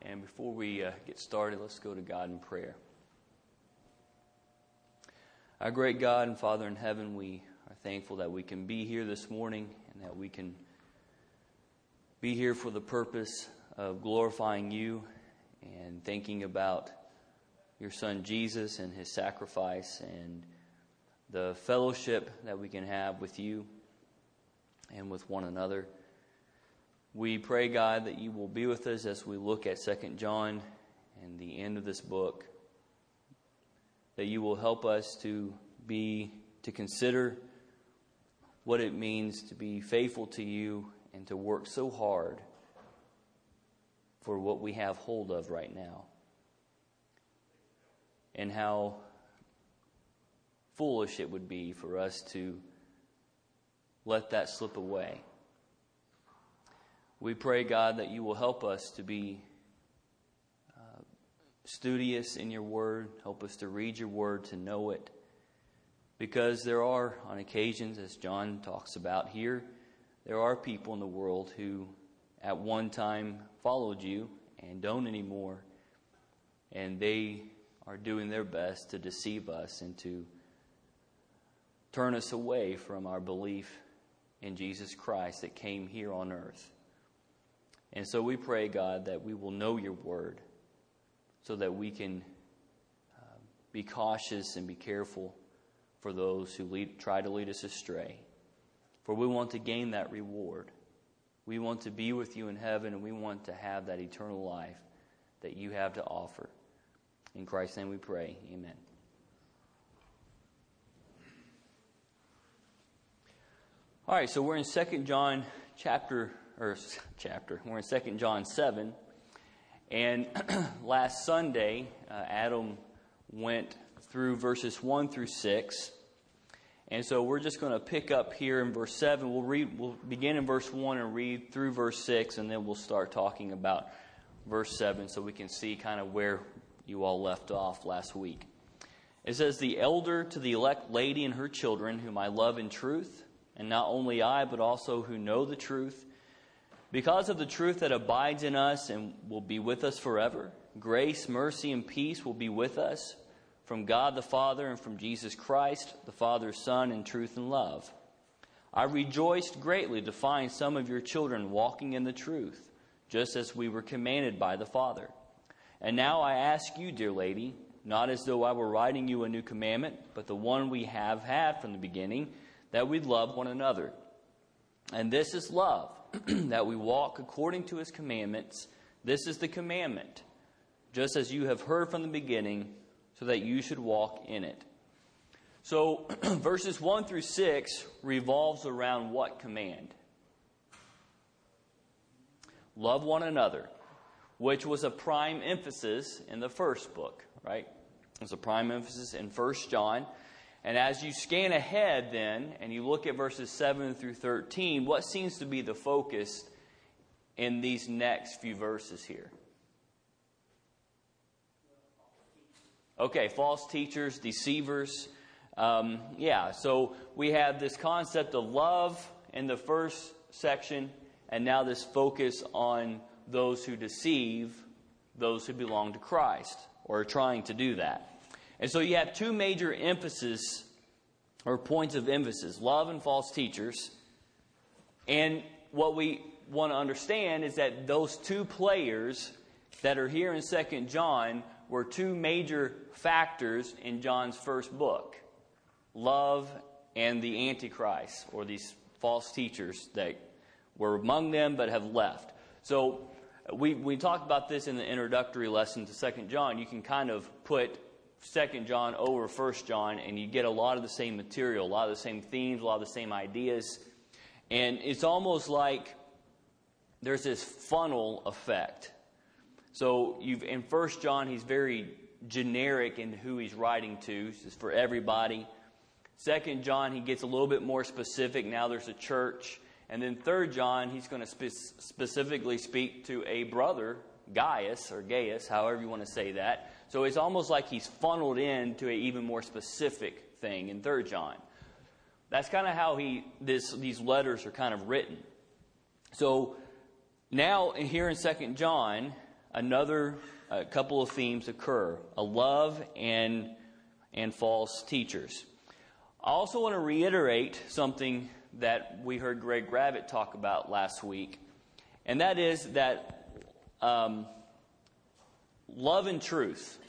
And before we get started, let's go to God in prayer. Our great God and Father in heaven, we are thankful that we can be here this morning and that we can be here for the purpose of glorifying you and thinking about your Son Jesus and his sacrifice and the fellowship that we can have with you and with one another. We pray, God, that you will be with us as we look at 2 John and the end of this book, that you will help us to consider what it means to be faithful to you and to work so hard for what we have hold of right now, and how foolish it would be for us to let that slip away. We pray, God, that you will help us to be studious in your word. Help us to read your word, to know it. Because there are, on occasions, as John talks about here, there are people in the world who at one time followed you and don't anymore. And they are doing their best to deceive us and to turn us away from our belief in Jesus Christ that came here on earth. And so we pray, God, that we will know your word so that we can be cautious and be careful for those who try to lead us astray. For we want to gain that reward. We want to be with you in heaven, and we want to have that eternal life that you have to offer. In Christ's name we pray. Amen. All right, so we're in 2 John We're in 2 John 7. And last Sunday, Adam went through verses 1 through 6. And so we're just going to pick up here in verse 7. We'll begin in verse 1 and read through verse 6, and then we'll start talking about verse 7 so we can see kind of where you all left off last week. It says, "The elder to the elect lady and her children, whom I love in truth, and not only I, but also who know the truth, because of the truth that abides in us and will be with us forever, grace, mercy, and peace will be with us from God the Father and from Jesus Christ, the Father's Son, in truth and love. I rejoiced greatly to find some of your children walking in the truth, just as we were commanded by the Father. And now I ask you, dear lady, not as though I were writing you a new commandment, but the one we have had from the beginning, that we love one another. And this is love, that we walk according to his commandments. This is the commandment, just as you have heard from the beginning, so that you should walk in it." So verses 1 through 6 revolves around what command? Love one another, which was a prime emphasis in the first book, right? It was a prime emphasis in 1 John. And as you scan ahead then, and you look at verses 7 through 13, what seems to be the focus in these next few verses here? Okay, false teachers, deceivers. So we have this concept of love in the first section, and now this focus on those who deceive those who belong to Christ, or are trying to do that. And so you have two major emphases, or points of emphasis, love and false teachers. And what we want to understand is that those two players that are here in 2 John were two major factors in John's first book. Love and the Antichrist, or these false teachers that were among them but have left. So we talked about this in the introductory lesson to 2 John. You can kind of put 2 John over 1 John, and you get a lot of the same material, a lot of the same themes, a lot of the same ideas. And it's almost like there's this funnel effect. So in 1 John, he's very generic in who he's writing to. It's for everybody. 2 John, he gets a little bit more specific. Now there's a church. And then 3 John, he's going to specifically speak to a brother, Gaius, or Gaius, however you want to say that. So it's almost like he's funneled into an even more specific thing in 3 John. That's kind of how these letters are kind of written. So now here in 2 John, a couple of themes occur: a love and false teachers. I also want to reiterate something that we heard Greg Gravitt talk about last week, and that is that love and truth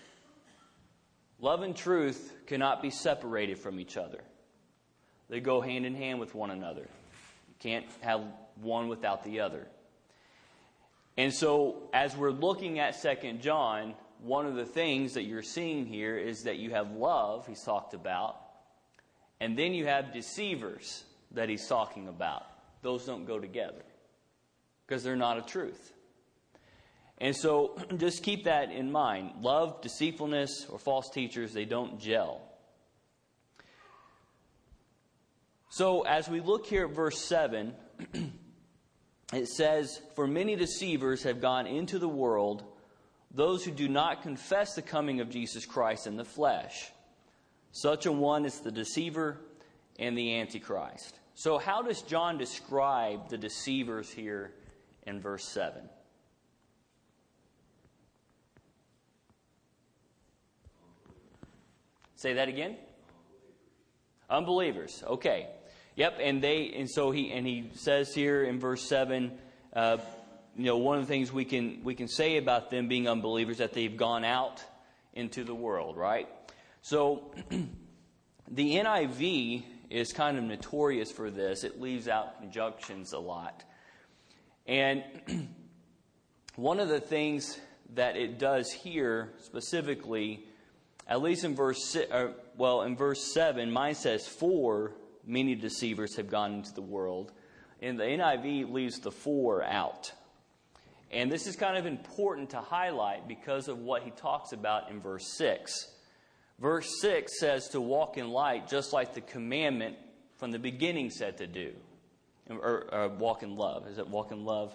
cannot be separated from each other. They go hand in hand with one another. You can't have one without the other. And so, as we're looking at 2 John, one of the things that you're seeing here is that you have love, he's talked about, and then you have deceivers that he's talking about. Those don't go together because they're not a truth. And so, just keep that in mind. Love, deceitfulness, or false teachers, they don't gel. So, as we look here at verse 7, it says, "For many deceivers have gone into the world, those who do not confess the coming of Jesus Christ in the flesh. Such a one is the deceiver and the Antichrist." So how does John describe the deceivers here in verse 7? Say that again? Unbelievers. Okay. Yep, and he says here in verse 7, one of the things we can say about them being unbelievers that they've gone out into the world, right? So the NIV is kind of notorious for this. It leaves out conjunctions a lot. And one of the things that it does here specifically, at least in verse 7, mine says, "For many deceivers have gone into the world." And the NIV leaves the "for" out. And this is kind of important to highlight because of what he talks about in verse 6. Verse 6 says to walk in light just like the commandment from the beginning said to do. Or walk in love. Is it walk in love?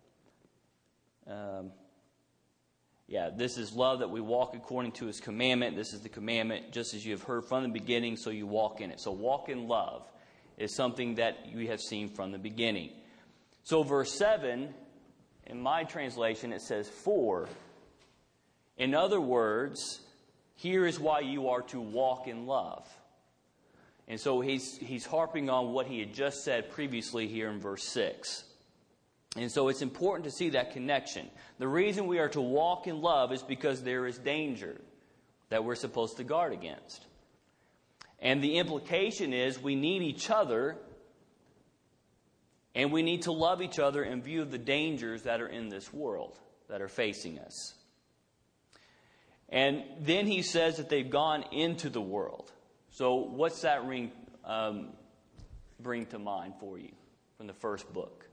This is love, that we walk according to his commandment. This is the commandment, just as you have heard from the beginning, so you walk in it. So walk in love is something that you have seen from the beginning. So verse 7, in my translation, it says "for." In other words, here is why you are to walk in love. And so he's harping on what he had just said previously here in verse 6. And so it's important to see that connection. The reason we are to walk in love is because there is danger that we're supposed to guard against. And the implication is we need each other, and we need to love each other in view of the dangers that are in this world, that are facing us. And then he says that they've gone into the world. So what's that bring to mind for you from the first book?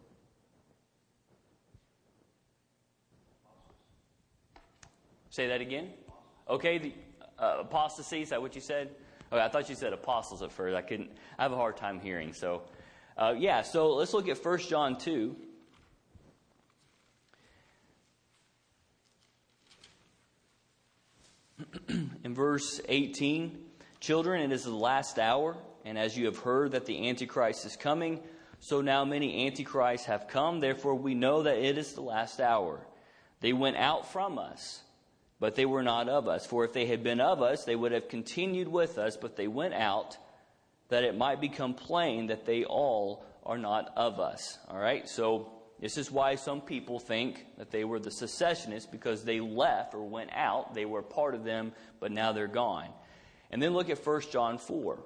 Say that again? Okay, the apostasy, is that what you said? Okay, I thought you said apostles at first. I have a hard time hearing. So, so let's look at 1 John 2. In verse 18, "Children, it is the last hour, and as you have heard that the Antichrist is coming, so now many Antichrists have come. Therefore we know that it is the last hour. They went out from us, but they were not of us. For if they had been of us, they would have continued with us, but they went out, that it might become plain that they all are not of us." All right, so this is why some people think that they were the secessionists, because they left or went out. They were part of them, but now they're gone. And then look at 1 John 4.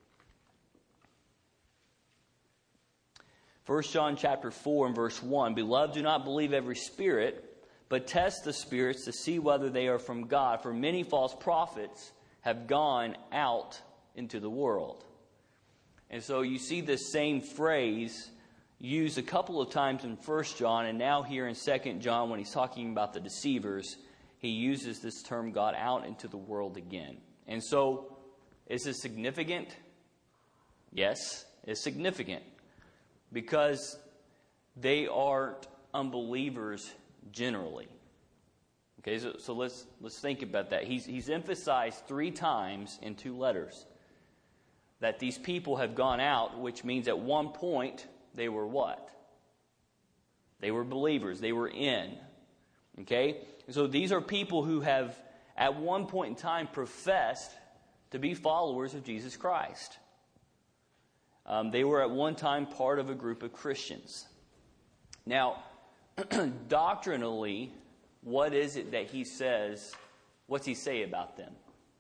1 John chapter 4 and verse 1, "Beloved, do not believe every spirit, but test the spirits to see whether they are from God. For many false prophets have gone out into the world." And so you see this same phrase used a couple of times in 1 John, and now here in 2 John when he's talking about the deceivers, he uses this term "gone out into the world" again. And so, is this significant? Yes, it's significant. Because they aren't unbelievers generally. Okay, so let's think about that. He's emphasized 3 times in 2 letters that these people have gone out, which means at one point they were what? They were believers. They were in. Okay? So these are people who have, at one point in time, professed to be followers of Jesus Christ. They were at one time part of a group of Christians. Now, doctrinally, what is it that he says? What's he say about them?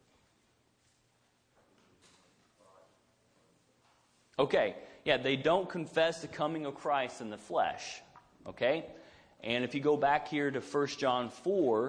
Okay, yeah, they don't confess the coming of Christ in the flesh. Okay? And if you go back here to 1 John 4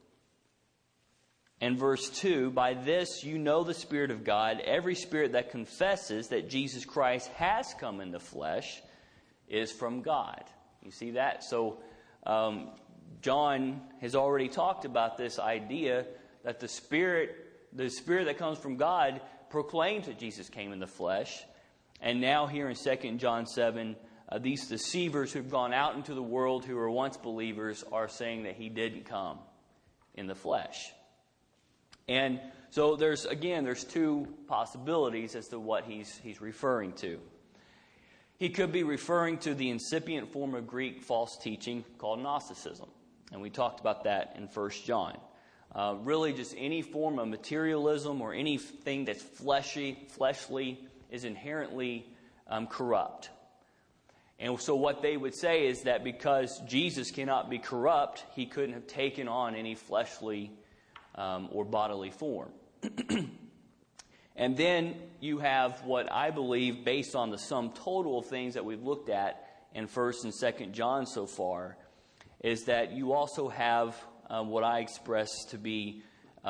and verse 2, by this you know the Spirit of God. Every spirit that confesses that Jesus Christ has come in the flesh is from God. You see that? So John has already talked about this idea that the Spirit that comes from God proclaims that Jesus came in the flesh. And now here in 2 John 7, these deceivers who've gone out into the world who were once believers are saying that he didn't come in the flesh. And so there's two possibilities as to what he's referring to. He could be referring to the incipient form of Greek false teaching called Gnosticism. And we talked about that in 1 John. Really just any form of materialism or anything that's fleshly is inherently corrupt. And so what they would say is that because Jesus cannot be corrupt, he couldn't have taken on any fleshly or bodily form. And then you have what I believe, based on the sum total of things that we've looked at in 1 and 2 John so far, is that you also have what I express to be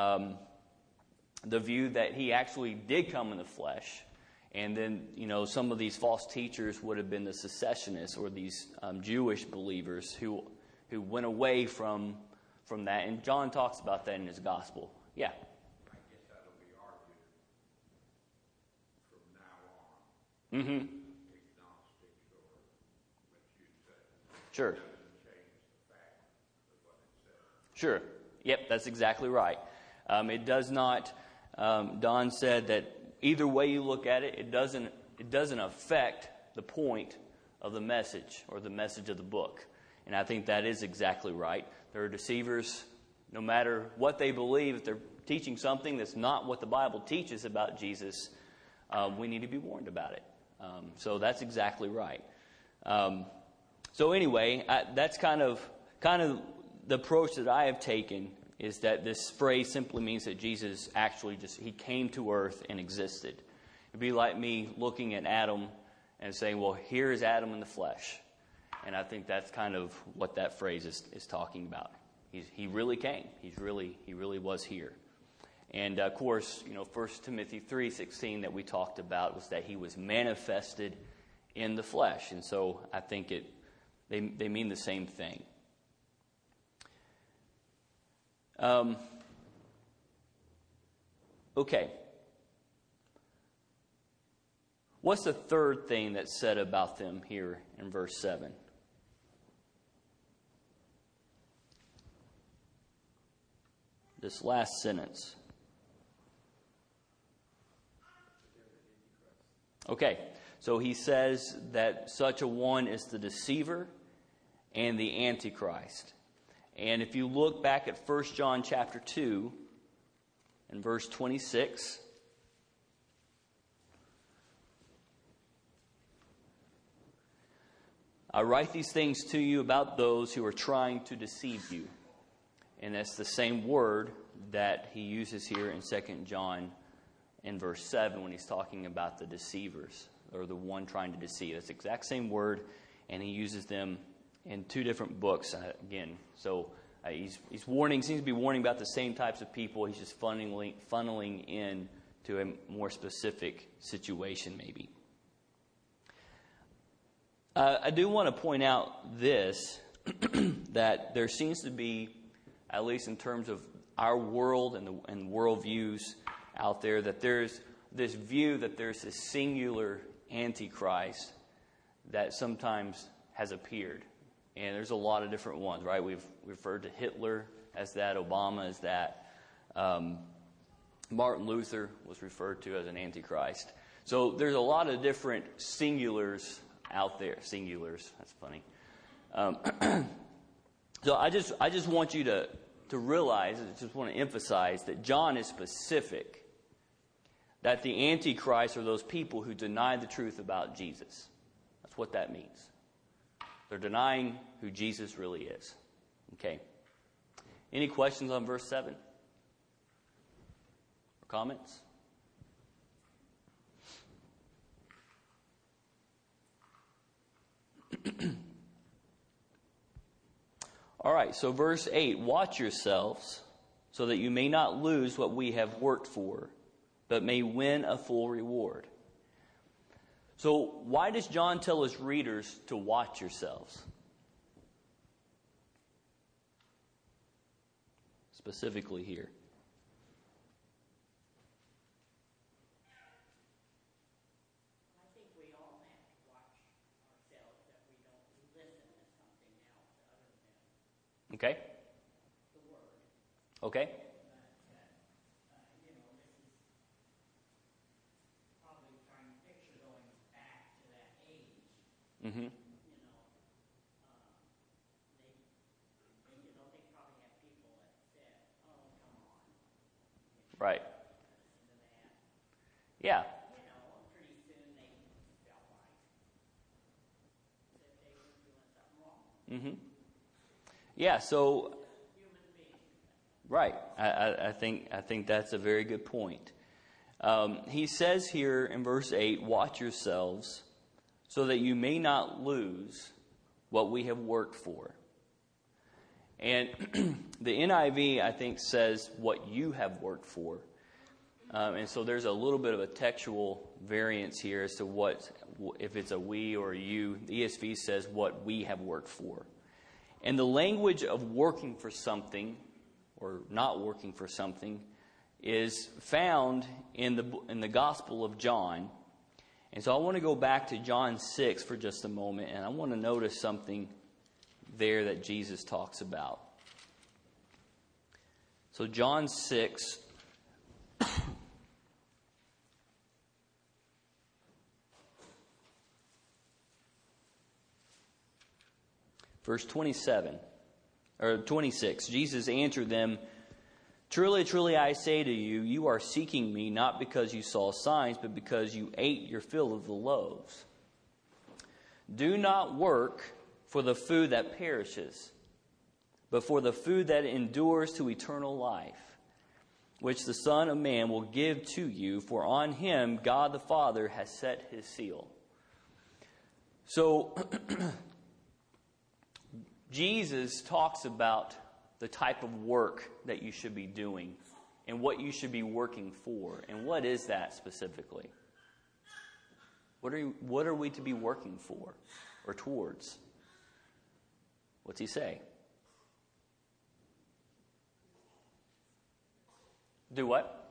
the view that he actually did come in the flesh. And then, some of these false teachers would have been the secessionists or these Jewish believers who went away from that. And John talks about that in his gospel. Yeah. I guess that'll be argued from now on. Mm-hmm. Agnostics or what you'd say. Sure. It doesn't change the fact of what it says. Sure. Yep, that's exactly right. It does not. Don said that either way you look at it, it doesn't affect the point of the message or the message of the book. And I think that is exactly right. There are deceivers, no matter what they believe, if they're teaching something that's not what the Bible teaches about Jesus, we need to be warned about it. So that's exactly right. So anyway, that's kind of the approach that I have taken, is that this phrase simply means that Jesus actually he came to earth and existed. It'd be like me looking at Adam and saying, well, here is Adam in the flesh. And I think that's kind of what that phrase is talking about. He really came. He really was here. And of course, 1 Timothy 3:16 that we talked about was that he was manifested in the flesh. And so I think they mean the same thing. Okay. What's the third thing that's said about them here in verse 7? This last sentence. Okay, so he says that such a one is the deceiver and the Antichrist. And if you look back at 1 John chapter 2 and verse 26, I write these things to you about those who are trying to deceive you. And that's the same word that he uses here in 2 John in verse 7 when he's talking about the deceivers, or the one trying to deceive. That's the exact same word, and he uses them in two different books again. So he's warning, seems to be warning about the same types of people. He's just funneling in to a more specific situation maybe. I do want to point out this, that there seems to be, at least in terms of our world and worldviews out there, that there's this view that there's this singular Antichrist that sometimes has appeared. And there's a lot of different ones, right? We've referred to Hitler as that, Obama as that. Martin Luther was referred to as an Antichrist. So there's a lot of different singulars out there. Singulars, that's funny. So I just want you to realize, I just want to emphasize that John is specific that the Antichrist are those people who deny the truth about Jesus. That's what that means. They're denying who Jesus really is. Okay. Any questions on verse 7? Or comments? All right, so verse 8, watch yourselves so that you may not lose what we have worked for, but may win a full reward. So why does John tell his readers to watch yourselves? Specifically here. I think we all have to watch ourselves that we don't listen to something else other than Okay. the Word. Okay. This is probably trying to picture going back to that age. Mm-hmm. They probably have people that said, "Oh, come on." Right. Listen to that. Yeah. Pretty soon they felt like that they were doing something wrong. Mm-hmm. Yeah, so Human beings. right. I think that's a very good point. He says here in verse 8, watch yourselves so that you may not lose what we have worked for. And the NIV, I think, says what you have worked for. And so there's a little bit of a textual variance here as to what, if it's a we or a you. The ESV says what we have worked for. And the language of working for something or not working for something is found in the Gospel of John. And so I want to go back to John 6 for just a moment, and I want to notice something there that Jesus talks about. So John 6, verse 27, or 26, Jesus answered them, "Truly, truly, I say to you, you are seeking me not because you saw signs, but because you ate your fill of the loaves. Do not work for the food that perishes, but for the food that endures to eternal life, which the Son of Man will give to you, for on him God the Father has set his seal." So, Jesus talks about the type of work that you should be doing and what you should be working for. And what is that specifically? What are we to be working for or towards? What's he say? Do what?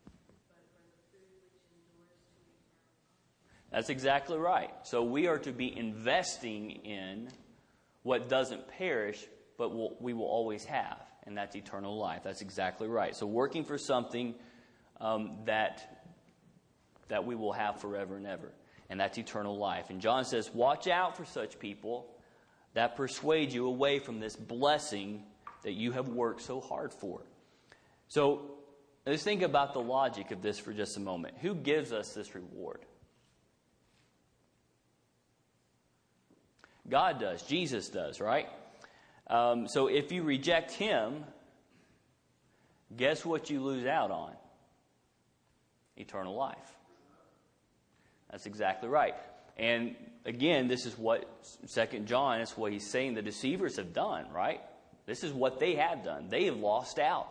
That's exactly right. So we are to be investing in what doesn't perish, but we will always have, and that's eternal life. That's exactly right. So working for something that we will have forever and ever, and that's eternal life. And John says, watch out for such people that persuade you away from this blessing that you have worked so hard for. So let's think about the logic of this for just a moment. Who gives us this reward? God does. Jesus does, right? So if you reject him, guess what you lose out on? Eternal life. That's exactly right. And again, this is what 2 John, is what he's saying the deceivers have done, right? This is what they have done. They have lost out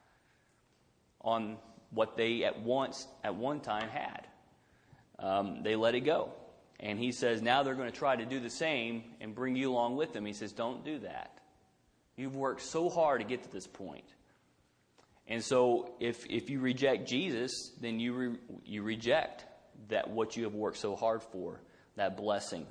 on what they at one time had. They let it go. And he says now they're going to try to do the same and bring you along with them. He says, don't do that. You've worked so hard to get to this point. And so if you reject Jesus, then you reject that what you have worked so hard for, that blessing.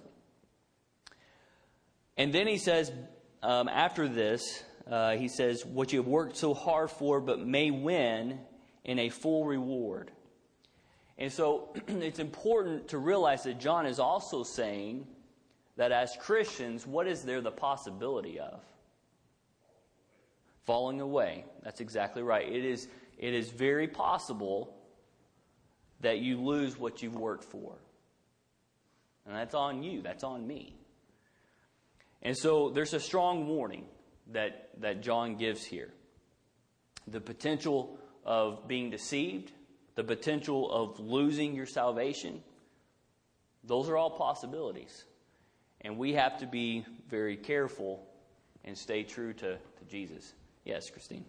And then he says, after this, he says, what you have worked so hard for but may win in a full reward. And so it's important to realize that John is also saying that as Christians, what is there the possibility of? Falling away. That's exactly right. It is very possible that you lose what you've worked for. And that's on you. That's on me. And so there's a strong warning that John gives here. The potential of being deceived, the potential of losing your salvation, those are all possibilities. And we have to be very careful and stay true to Jesus. Yes, Christine.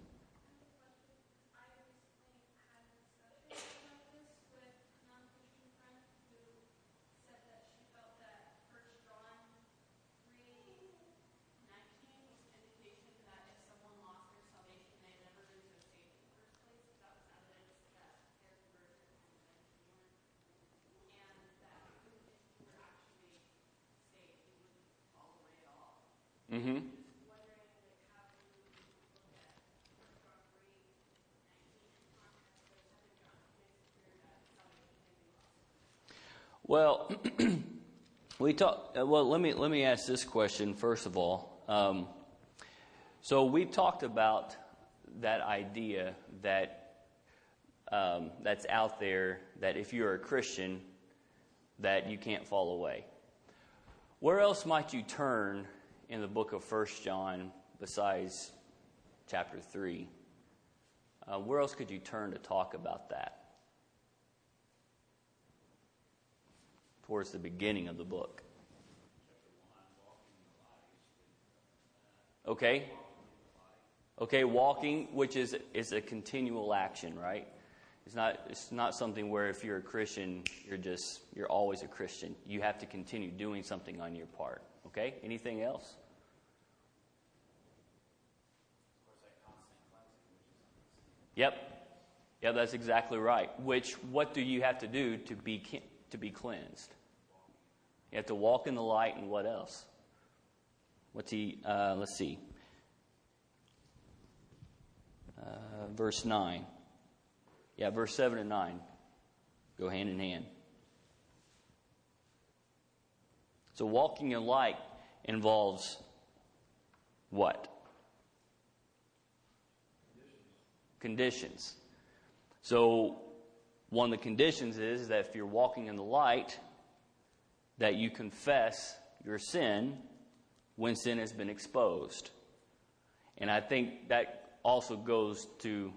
Mm-hmm. Well, let me ask this question first of all. So we've talked about that idea that that's out there, that if you're a Christian, that you can't fall away. Where else might you turn in the book of 1 John besides chapter 3? Where else could you turn to talk about that? Towards the beginning of the book. Okay, walking, which is a continual action, right? It's not something where if you're a Christian, you're always a Christian. You have to continue doing something on your part. Okay? Anything else? Yep, that's exactly right. What do you have to do to be cleansed? You have to walk in the light, and what else? Let's see. Verse 9. Yeah, verse 7 and 9 go hand in hand. So walking in light involves what? Conditions. So one of the conditions is that if you're walking in the light, that you confess your sin when sin has been exposed. And I think that also goes to,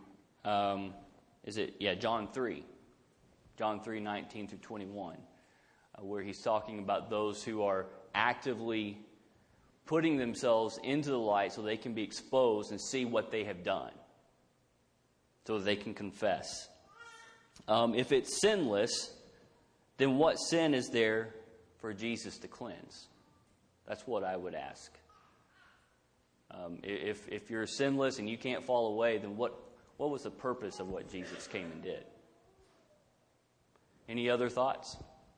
John 3. John 3, 19 through 21. Where he's talking about those who are actively putting themselves into the light so they can be exposed and see what they have done. So that they can confess. If it's sinless, then what sin is there for Jesus to cleanse? That's what I would ask. If you're sinless and you can't fall away, then what was the purpose of what Jesus came and did? Any other thoughts?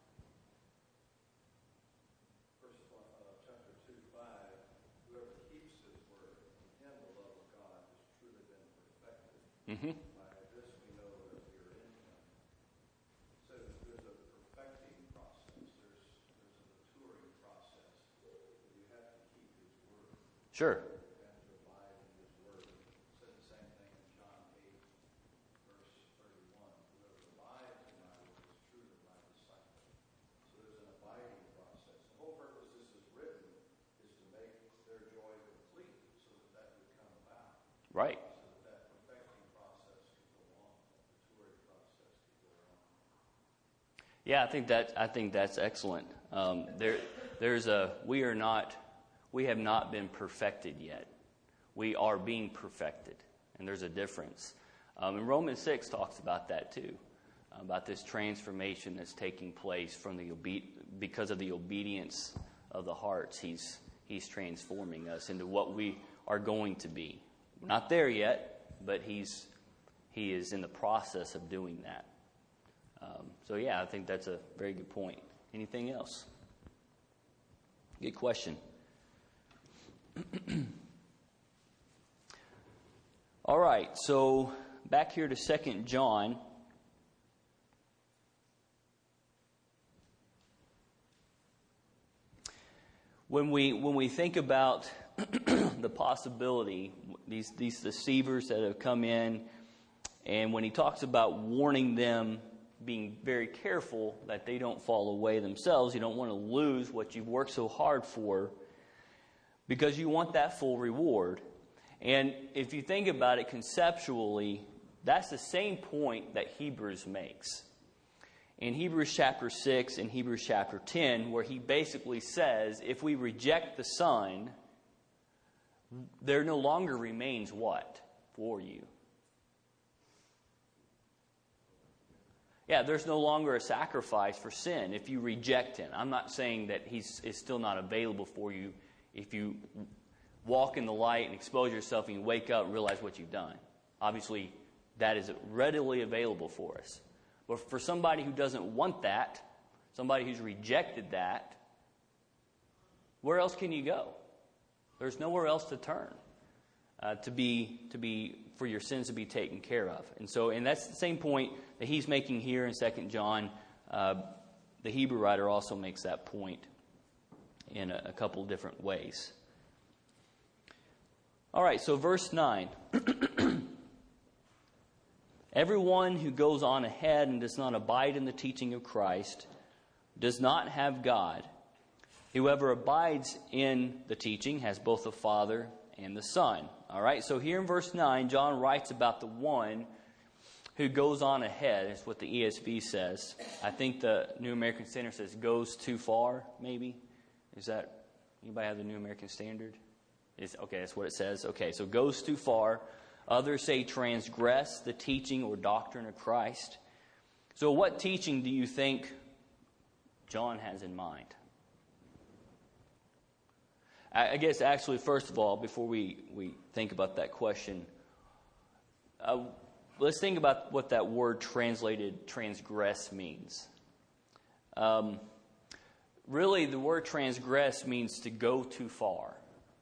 Chapter 2:5, whoever keeps his word, in him the love of God has truly been perfected. Mm-hmm. By this we know that we are in him. So there's a perfecting process. There's a maturing process. You have to keep his word. Sure. You have to abide in his word. It said the same thing in John 8, verse 31. Whoever abides in my word is truly my disciple. So there's an abiding process. The whole purpose this is written is to make their joy complete so that would come about. Right. So that perfecting process could go on, that maturing process could go on. Yeah, I think that's excellent. We have not been perfected yet. We are being perfected, and there's a difference. And Romans 6 talks about that too, about this transformation that's taking place because of the obedience of the hearts. He's transforming us into what we are going to be. We're not there yet, but He is in the process of doing that. I think that's a very good point. Anything else? Good question. All right, so back here to 2 John. when we think about the possibility, these deceivers that have come in, and when he talks about warning them, being very careful that they don't fall away themselves, you don't want to lose what you've worked so hard for, because you want that full reward. And if you think about it conceptually, that's the same point that Hebrews makes. In Hebrews chapter 6 and Hebrews chapter 10, where he basically says, if we reject the Son, there no longer remains what for you? Yeah, there's no longer a sacrifice for sin if you reject him. I'm not saying that he's still not available for you if you walk in the light and expose yourself and you wake up and realize what you've done. Obviously, that is readily available for us. But for somebody who doesn't want that, somebody who's rejected that, where else can you go? There's nowhere else to turn for your sins to be taken care of. And that's the same point that he's making here in 2 John. The Hebrew writer also makes that point in a couple different ways. All right, so verse 9. Everyone who goes on ahead and does not abide in the teaching of Christ does not have God. Whoever abides in the teaching has both the Father and the Son. All right, so here in verse 9, John writes about the one who goes on ahead. Is what the ESV says. I think the New American Standard says goes too far, maybe. Is that, anybody have the New American Standard? Okay, that's what it says. Okay, so goes too far. Others say transgress the teaching or doctrine of Christ. So what teaching do you think John has in mind? I guess actually, first of all, before we think about that question, let's think about what that word translated transgress means. Really, the word transgress means to go too far.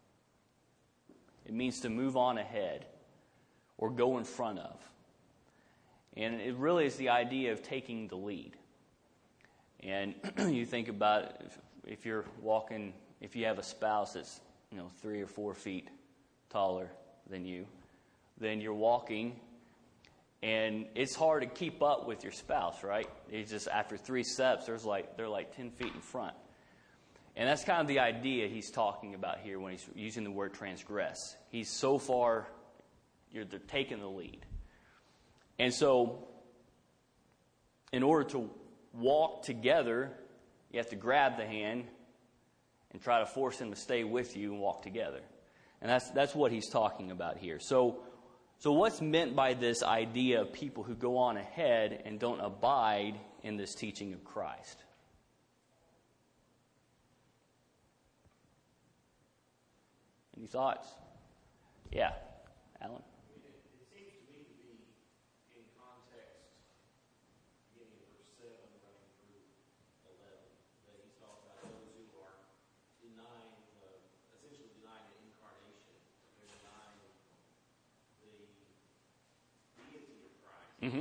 It means to move on ahead or go in front of. And it really is the idea of taking the lead. And you think about if you're walking, if you have a spouse that's 3 or 4 feet taller than you, then you're walking, and it's hard to keep up with your spouse, right? It's just after 3 steps, they're like 10 feet in front. And that's kind of the idea he's talking about here when he's using the word transgress. He's so far, they're taking the lead. And so, in order to walk together, you have to grab the hand and try to force him to stay with you and walk together. And that's what he's talking about here. So what's meant by this idea of people who go on ahead and don't abide in this teaching of Christ? Any thoughts? Yeah, Alan? It seems to me to be in context, beginning of verse 7, running through 11, that he's talking about those who are essentially denying the incarnation. They're denying the deity of Christ. Mm-hmm.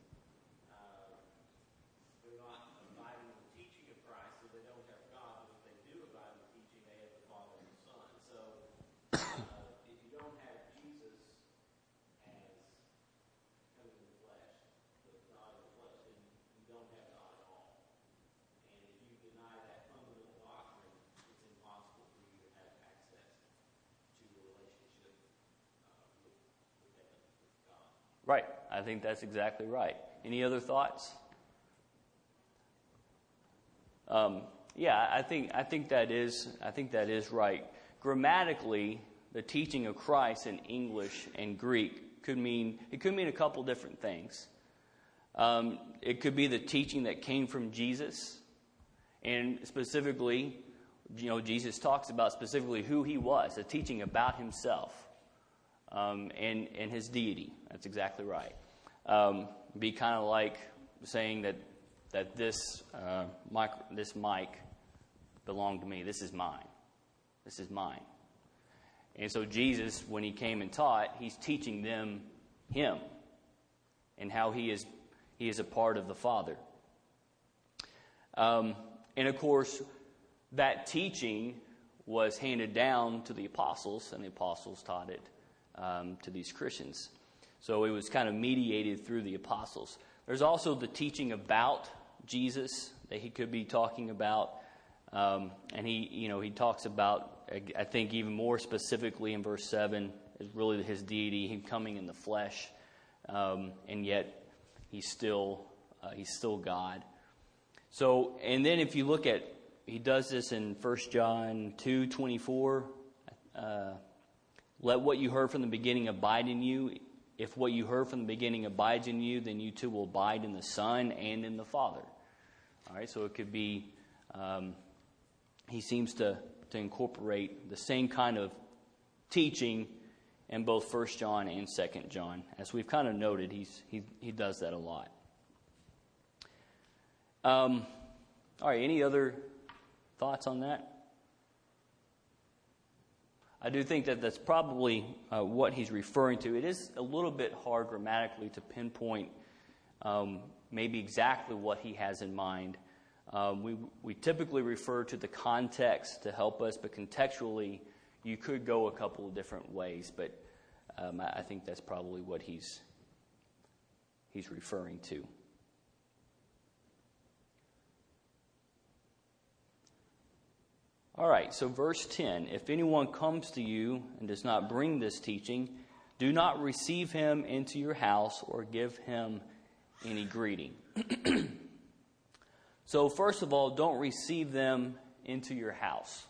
They're not abiding in the teaching of Christ, so they don't have God. But if they do abide in the teaching, they have the Father and the Son. So if you don't have Jesus as coming in the flesh, the God in the flesh, then you don't have God at all. And if you deny that fundamental doctrine, it's impossible for you to have access to a relationship with heaven, with God. Right. I think that's exactly right. Any other thoughts? Yeah, I think that is right. Grammatically, the teaching of Christ in English and Greek could mean a couple different things. It could be the teaching that came from Jesus, and specifically, Jesus talks about specifically who he was, a teaching about himself, and his deity. That's exactly right. Be kind of like saying that this mic belonged to me. This is mine. This is mine. And so Jesus, when he came and taught, he's teaching them him and how he is a part of the Father. And of course, that teaching was handed down to the apostles, and the apostles taught it to these Christians. So it was kind of mediated through the apostles. There's also the teaching about Jesus that he could be talking about. And he talks about, I think even more specifically in verse 7, is really his deity, him coming in the flesh, and yet he's still God. So, and then if you look at, he does this in 1 John 2:24. Let what you heard from the beginning abide in you. If what you heard from the beginning abides in you, then you too will abide in the Son and in the Father. All right, so it could be, he seems to incorporate the same kind of teaching in both 1 John and 2 John. As we've kind of noted, he does that a lot. All right, any other thoughts on that? I do think that that's probably what he's referring to. It is a little bit hard grammatically to pinpoint maybe exactly what he has in mind. We typically refer to the context to help us, but contextually you could go a couple of different ways. But I think that's probably what he's referring to. All right, so verse 10, if anyone comes to you and does not bring this teaching, do not receive him into your house or give him any greeting. So first of all, don't receive them into your house.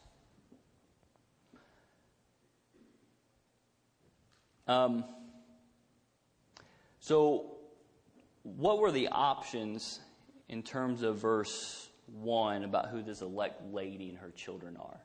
So what were the options in terms of verse 1 about who this elect lady and her children are?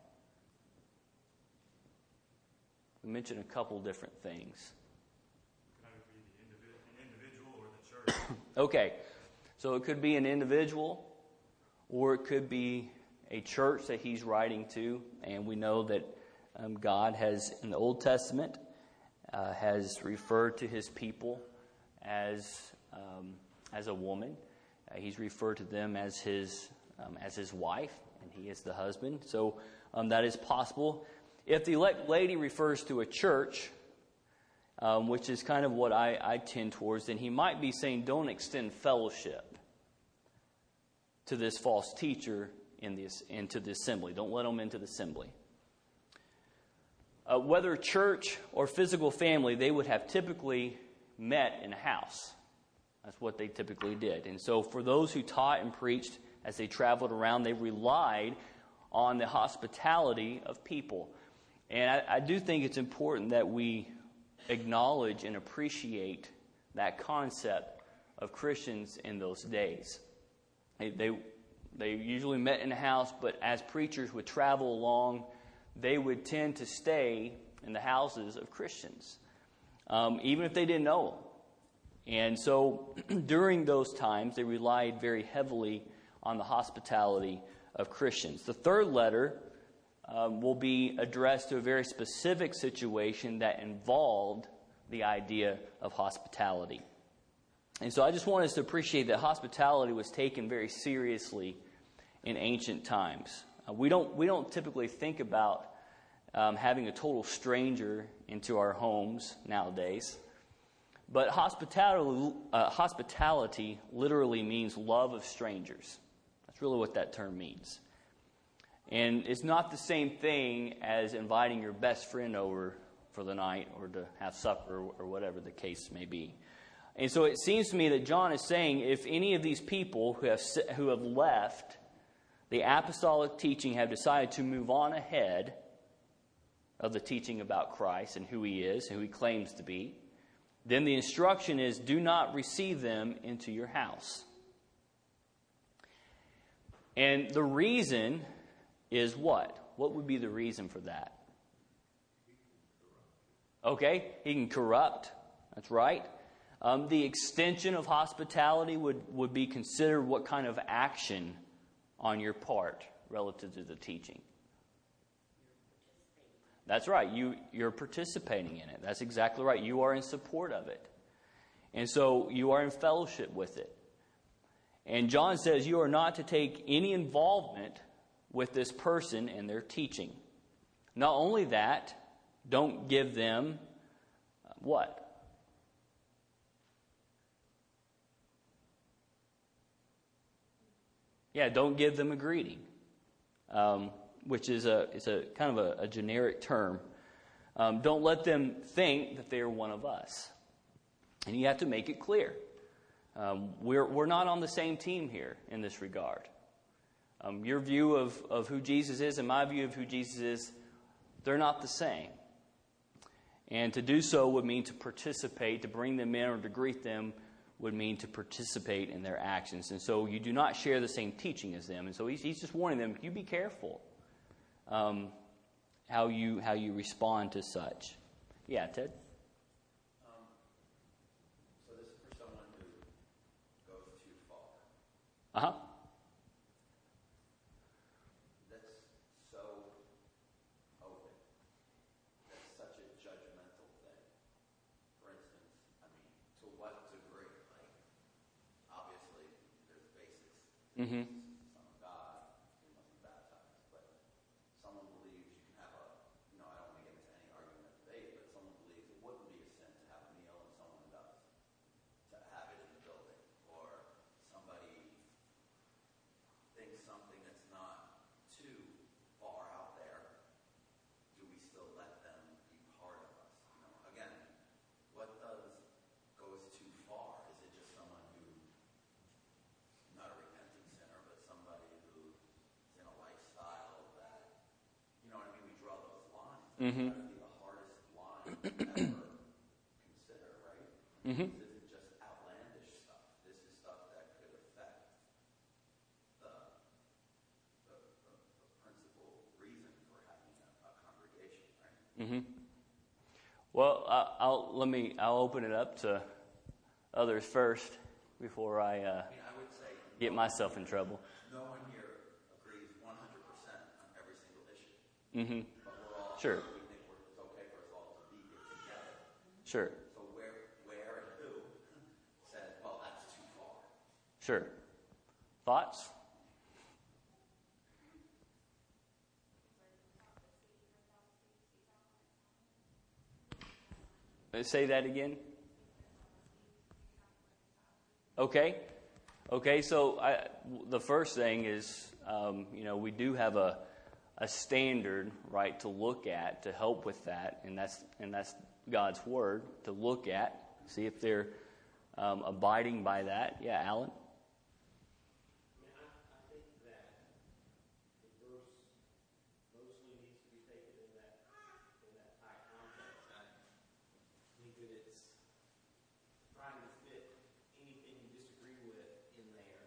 We mentioned a couple different things. Kind of be the individual or the church. Okay, so it could be an individual, or it could be a church that he's writing to. And we know that God has, in the Old Testament, has referred to his people as a woman. He's referred to them as his wife, and he is the husband. So that is possible. If the elect lady refers to a church, which is kind of what I tend towards, then he might be saying don't extend fellowship to this false teacher into the assembly. Don't let them into the assembly. Whether church or physical family, they would have typically met in a house. That's what they typically did. And so for those who taught and preached as they traveled around, they relied on the hospitality of people. And I do think it's important that we acknowledge and appreciate that concept of Christians in those days. They usually met in a house, but as preachers would travel along, they would tend to stay in the houses of Christians, even if they didn't know them. And so during those times, they relied very heavily on the hospitality of Christians. The third letter will be addressed to a very specific situation that involved the idea of hospitality. And so I just want us to appreciate that hospitality was taken very seriously in ancient times. We don't typically think about having a total stranger into our homes nowadays. But hospitality literally means love of strangers. That's really what that term means. And it's not the same thing as inviting your best friend over for the night or to have supper or whatever the case may be. And so it seems to me that John is saying if any of these people who have left the apostolic teaching have decided to move on ahead of the teaching about Christ and who he is, who he claims to be, then the instruction is do not receive them into your house. And the reason is what? What would be the reason for that? Okay, he can corrupt. That's right. The extension of hospitality would be considered what kind of action on your part relative to the teaching. That's right. You're participating in it. That's exactly right. You are in support of it. And so you are in fellowship with it. And John says you are not to take any involvement with this person and their teaching. Not only that, don't give them what? Yeah, don't give them a greeting, which is a kind of a generic term. Don't let them think that they are one of us. And you have to make it clear. We're not on the same team here in this regard. Your view of who Jesus is and my view of who Jesus is, they're not the same. And to do so would mean to participate, to bring them in or to greet them would mean to participate in their actions. And so you do not share the same teaching as them. And so he's just warning them, you be careful how you respond to such. Yeah, Ted? So this is for someone who goes too far. Uh-huh. That's so open. That's such a judgmental thing. For instance, I mean, to what degree? Like, obviously, there's basics. Mm-hmm. Son of God, you must be baptized. But someone believes you can have I don't want to get into any argument or debate, but someone believes it wouldn't be a sin to have a meal and someone does. To have it in the building. Or somebody thinks something that's not too far out there. Do we still let them be part of us? Again, what goes too far? Is it just someone who, not a repentant sinner, but somebody who's in a lifestyle that, you know what I mean? We draw those lines. Mm-hmm. That would be the hardest line to ever consider, right? Mm-hmm. This isn't just outlandish stuff. This is stuff that could affect the principal reason for having a congregation, right? Mm-hmm. Well, I'll open it up to others first before I I would say get myself in trouble. no one here agrees 100% on every single issue. Mm-hmm. But we're all Sure. we think it's okay for us all to be here together. Sure. So where and who says, well, that's too far? Sure. Thoughts? Say that again. Okay. So the first thing is, we do have a standard, right, to look at to help with that, and that's God's word to look at, see if they're abiding by that. Yeah, Alan. I think that the verse mostly needs to be taken in that high context. I think that it's trying to fit anything you disagree with in there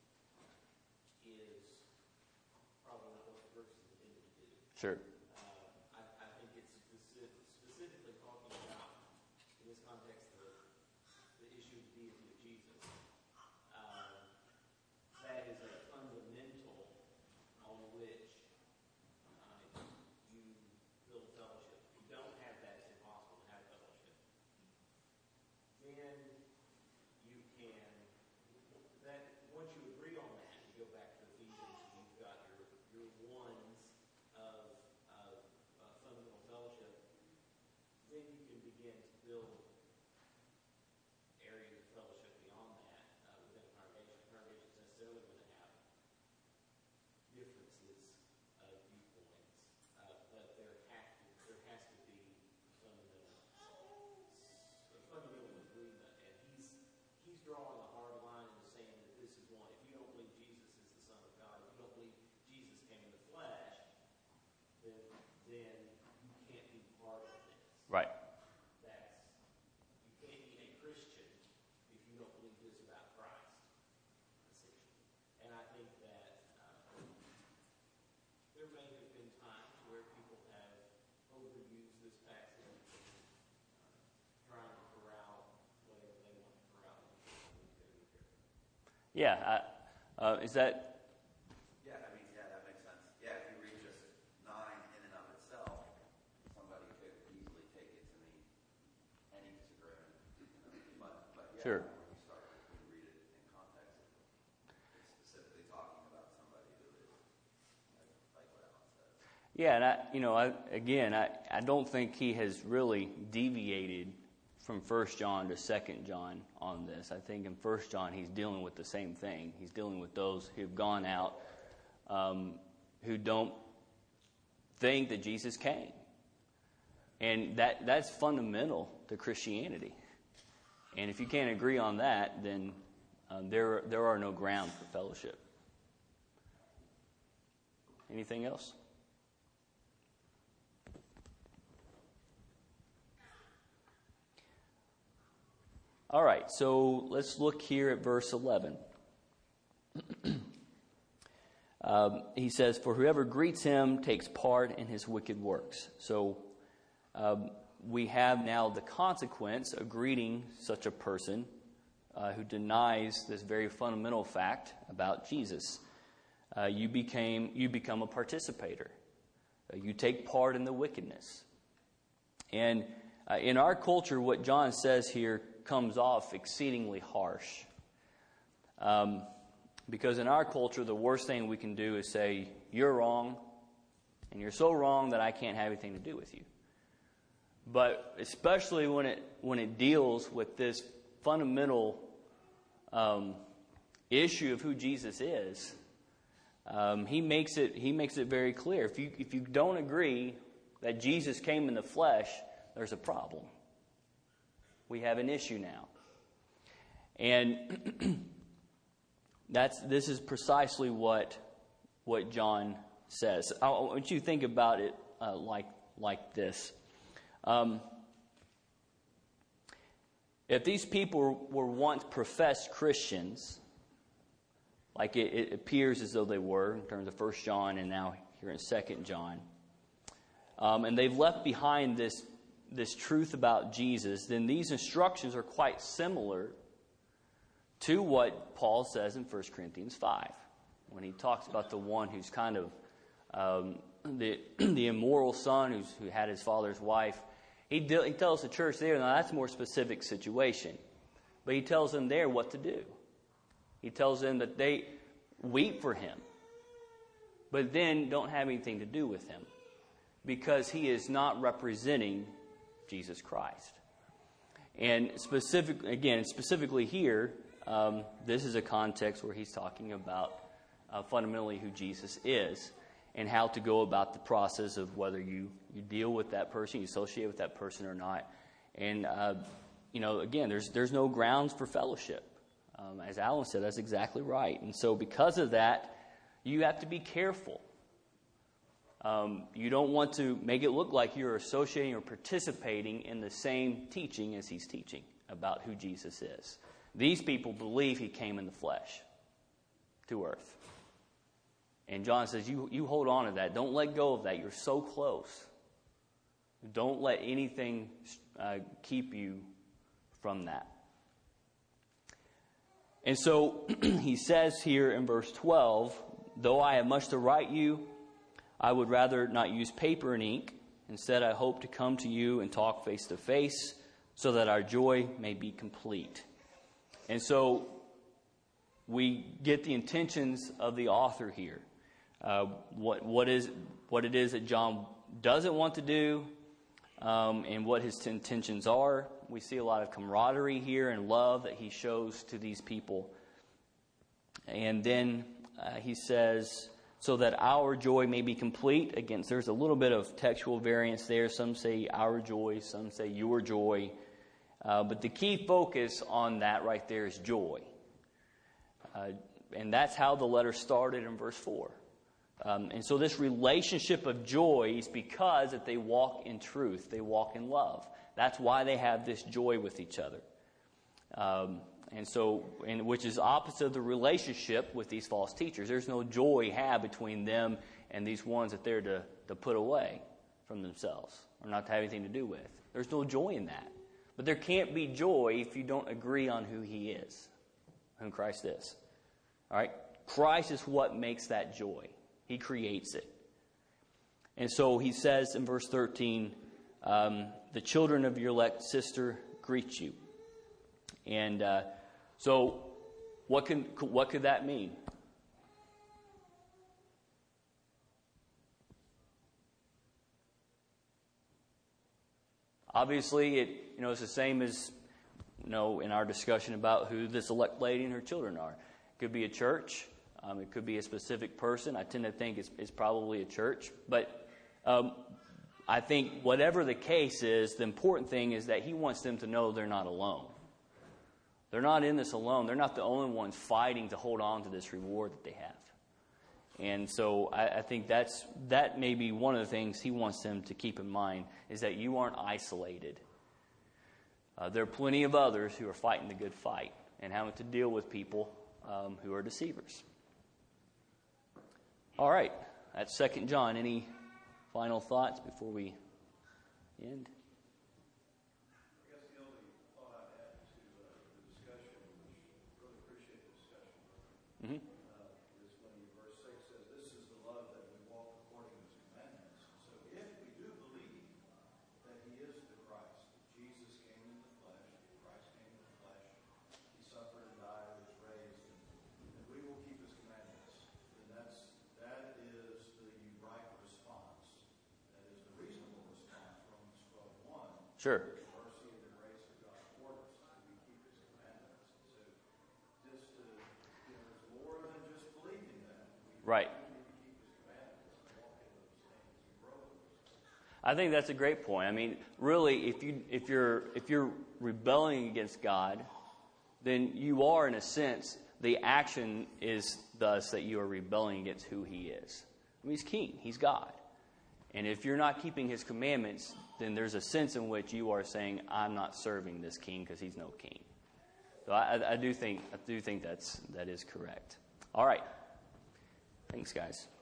is probably not what the verse is intended to do. Sure. I think it's specifically talking about, in this context, the issue of the deity of Jesus. That is a fundamental on which you build fellowship. If you don't have that, it's impossible to have fellowship. Then you can, once you agree on that, you go back to Ephesians and you've got your ones of fundamental fellowship. Then you can begin to build areas of fellowship beyond that within a congregation. Congregations necessarily going to have differences of viewpoints, but there has to be fundamental agreement. And he's drawing a hard line and saying that this is one. If you don't believe Jesus is the Son of God, if you don't believe Jesus came in the flesh, then you can't be part of this. Right. You can't be a Christian if you don't believe this about Christ, essentially. And I think that there may have been times where people have overused this passage, trying to corral whatever they want to corral. Yeah. Is that? Yeah, that makes sense. Yeah, if you read just 9 in and of itself, somebody could easily take it to mean any disagreement. But yeah, Sure. when you start to read it in context, it's specifically talking about somebody who is like what Alan says. Yeah, and I don't think he has really deviated from 1 John to 2 John on this. I think in 1 John he's dealing with the same thing. He's dealing with those who've gone out who don't think that Jesus came. And that's fundamental to Christianity. And if you can't agree on that, then there are no grounds for fellowship. Anything else? All right, so let's look here at verse 11. He says, "For whoever greets him takes part in his wicked works." So we have now the consequence of greeting such a person who denies this very fundamental fact about Jesus. You become a participator. You take part in the wickedness. And in our culture, what John says here comes off exceedingly harsh. Because in our culture, the worst thing we can do is say, "You're wrong, and you're so wrong that I can't have anything to do with you." But especially when it deals with this fundamental issue of who Jesus is, he makes it very clear. If you don't agree that Jesus came in the flesh, there's a problem. We have an issue now. And this is precisely what John says. I want you to think about it like this. If these people were once professed Christians, like it appears as though they were in terms of 1 John and now here in 2 John, and they've left behind this truth about Jesus, then these instructions are quite similar to what Paul says in 1 Corinthians 5, when he talks about the one who's kind of the immoral son who had his father's wife. He tells the church there, now that's a more specific situation, but he tells them there what to do. He tells them that they weep for him, but then don't have anything to do with him, because he is not representing Jesus Christ. And specifically here, this is a context where he's talking about fundamentally who Jesus is and how to go about the process of whether you deal with that person, you associate with that person or not. And, again, there's no grounds for fellowship. As Alan said, that's exactly right. And so because of that, you have to be careful. You don't want to make it look like you're associating or participating in the same teaching as he's teaching about who Jesus is. These people believe he came in the flesh to earth. And John says, you hold on to that. Don't let go of that. You're so close. Don't let anything keep you from that. And so he says here in verse 12, though I have much to write you, I would rather not use paper and ink. Instead, I hope to come to you and talk face to face so that our joy may be complete. And so we get the intentions of the author here. What it is that John doesn't want to do, and what his intentions are. We see a lot of camaraderie here and love that he shows to these people. And then he says, so that our joy may be complete. Again, there's a little bit of textual variance there. Some say our joy, some say your joy. But the key focus on that right there is joy. And that's how the letter started in verse 4. And so this relationship of joy is because that they walk in truth. They walk in love. That's why they have this joy with each other. Which is opposite of the relationship with these false teachers. There's no joy had between them and these ones that they're to put away from themselves or not to have anything to do with. There's no joy in that. But there can't be joy if you don't agree on who he is, who Christ is. All right? Christ is what makes that joy. He creates it. And so he says in verse 13, the children of your elect sister greet you. And so what could that mean? Obviously, it's the same as, in our discussion about who this elect lady and her children are. It could be a church. It could be a specific person. I tend to think it's probably a church. But I think whatever the case is, the important thing is that he wants them to know they're not alone. They're not in this alone. They're not the only ones fighting to hold on to this reward that they have. And so I think that may be one of the things he wants them to keep in mind, is that you aren't isolated. There are plenty of others who are fighting the good fight and having to deal with people who are deceivers. All right, that's 2 John. Any final thoughts before we end? I guess the only thought I had to the discussion, which really appreciate the discussion, Mm-hmm. is when verse 6 says, "This is the love that we walk according to his commandments." So if we do believe that he is the Christ, Jesus came in the flesh, Christ came in the flesh, he suffered and died and was raised, and we will keep his commandments, then that is the right response. That is the reasonable response. Romans 12:1. Sure. The mercy and the grace of God toward us, that we keep his commandments. So just there's more than just believing that. Right. We need to keep his commandments and walk in those things and grow in those things. I think that's a great point. I mean, really, if you're rebelling against God, then you are, in a sense, the action is thus that you are rebelling against who he is. I mean, he's king. He's God. And if you're not keeping his commandments, then there's a sense in which you are saying, I'm not serving this king because he's no king. So I do think that is correct. All right. Thanks, guys.